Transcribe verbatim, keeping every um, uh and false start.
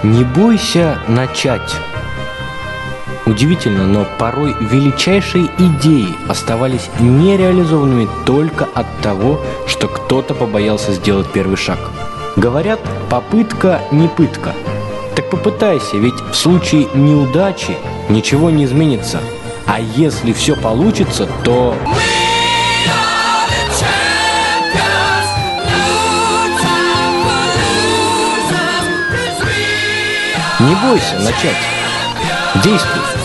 Не бойся начать. Удивительно, но порой величайшие идеи оставались нереализованными только от того, что кто-то побоялся сделать первый шаг. Говорят, попытка не пытка. Так попытайся, ведь в случае неудачи ничего не изменится. А если все получится, то... Не бойся начать. Действуй.